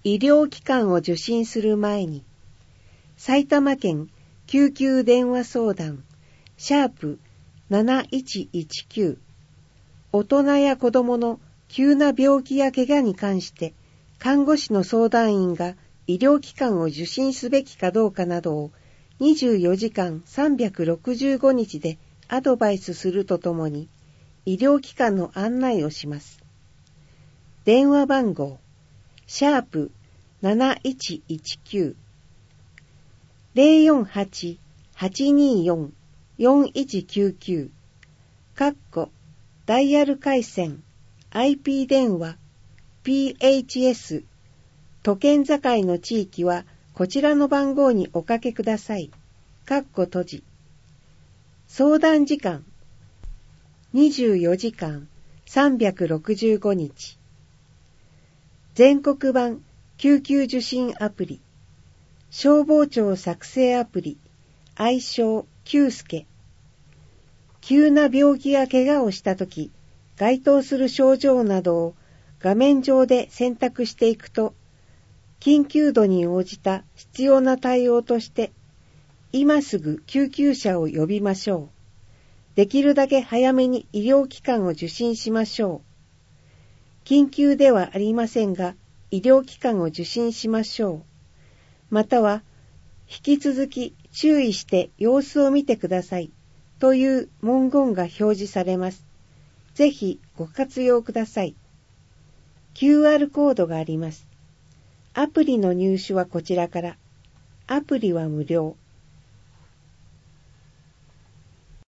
医療機関を受診する前に、埼玉県救急電話相談#7119大人や子供の急な病気や怪我に関して看護師の相談員が医療機関を受診すべきかどうかなどを24時間365日でアドバイスするとともに医療機関の案内をします。電話番号#7119 048-824-4199ダイヤル回線 IP 電話 PHS 都県境の地域はこちらの番号におかけください。閉じ。相談時間24時間365日。全国版救急受診アプリ、消防庁作成アプリ、愛称救助。急な病気や怪我をしたとき、該当する症状などを画面上で選択していくと、緊急度に応じた必要な対応として、今すぐ救急車を呼びましょう。できるだけ早めに医療機関を受診しましょう。緊急ではありませんが、医療機関を受診しましょう。または、引き続き注意して様子を見てください。という文言が表示されます。ぜひご活用ください。QR コードがあります。アプリの入手はこちらから。アプリは無料。